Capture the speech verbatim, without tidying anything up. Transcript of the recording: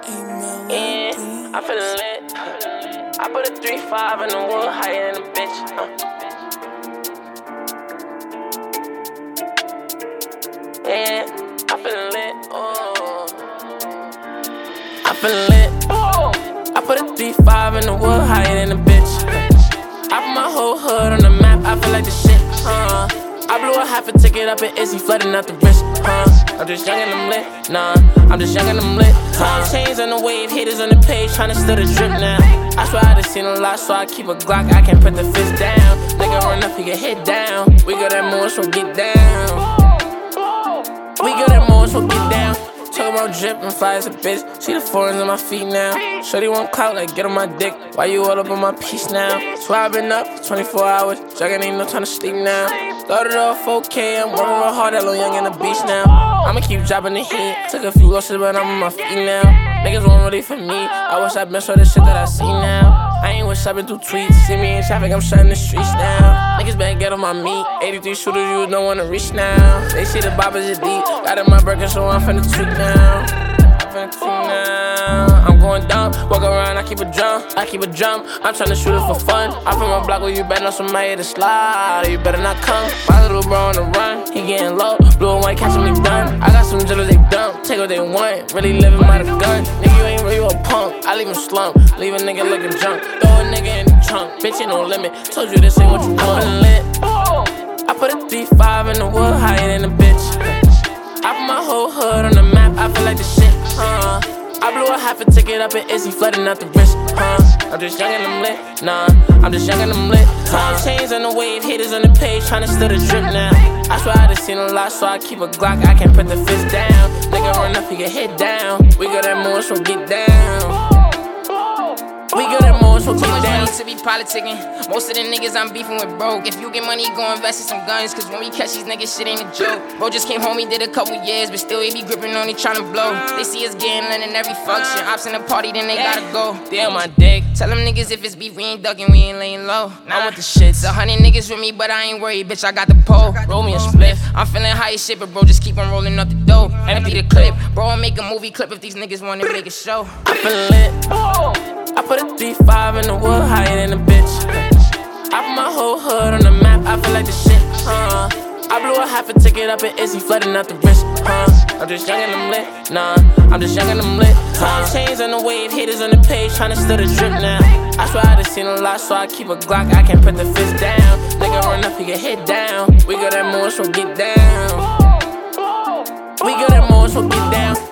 Yeah, I feelin' lit. I put a three five in the wood, higher than a bitch. Uh. Yeah, I feelin' lit. Oh, I feelin' lit. Oh, I put a three five in the wood, higher than a bitch. Uh. I put my whole hood on the map. I feel like the shit. Uh. I blew a half a ticket up in Izzy, flooding out the wrist. Uh. I'm just young and I'm lit, nah, I'm just young and I'm lit. Time chains on the wave, haters on the page, tryna steal the drip now. I swear I done seen a lot, so I keep a Glock, I can't put the fist down. Nigga run up, he get hit down. We got that more, so get down. We got that more, so get down. Talk about drip and fly as a bitch. See the foreigns on my feet now. Shorty want clout, like get on my dick. Why you all up on my piece now? Swear I been up for twenty-four hours. Juggin' ain't no time to sleep now. Started off four K, I'm working real hard, that little young in the beach now. I'ma keep dropping the heat. Took a few losses, but I'm on my feet now. Niggas won't really for me. I wish I been so the shit that I see now. I ain't wish I been through tweets. See me in traffic, I'm shutting the streets now. Niggas better get on my meat. eighty-three shooters, you don't wanna reach now. They see the boppers is deep. Got in my burger, so I'm finna tweak now. I'm finna tweak now. I'm going dumb. Walk around, I keep a drum. I keep a drum. I'm tryna shoot it for fun. I'm from a block where you better know somebody to slide. You better not come. My little bro on the run. He getting low. Blue and white catching me done. I got some jillers, they dump. Take what they want. Really living by the gun. Nigga, you ain't real, you a punk. I leave him slump. Leave a nigga looking drunk. Throw a nigga in the trunk. Bitch, ain't no limit. Told you this ain't what you want. I'm lit. I put a three five in the wood, higher than a bitch. I put my whole hood on the map. I feel like the shit. Uh. I blew a half a ticket up in Izzy, flooding out the wrist. Uh. I'm just young and I'm lit. Nah, I'm just young and I'm lit. Time chains on the wave, haters on the page, tryna steal the drip now. I swear I done seen a lot, so I keep a Glock, I can't put the fist down. Nigga run up, he get hit down. We got that more, so get down. We got that more, so get down. To be politicking. Most of the niggas I'm beefing with broke. If you get money, go invest in some guns. Cause when we catch these niggas, shit ain't a joke. Bro just came home, he did a couple years, but still he be gripping on, he tryna blow. They see us getting lit in every function. Ops in the party, then they gotta go. They on my dick. Tell them niggas if it's beef, we ain't ducking, we ain't laying low. I want the shits. A hundred niggas with me, but I ain't worried, bitch, I got the pole. Roll me a spliff. I'm feeling high as shit, but bro, just keep on rolling up the dough. Empty the clip. Bro, I'll make a movie clip if these niggas wanna make a show. I feel lit. I put a three five in the wood, higher than a bitch. I put my whole hood on the map, I feel like the shit. Uh. I blew a half a ticket up in Izzy, flooding out the wrist. Uh. I'm just young and I'm lit. Nah, I'm just young and I'm lit. Time chains on the wave, haters on the page, tryna steal the drip now. I swear I done seen a lot, so I keep a Glock, I can't put the fist down. Nigga run up, he get hit down. We got that more, so get down. We got that more, so get down.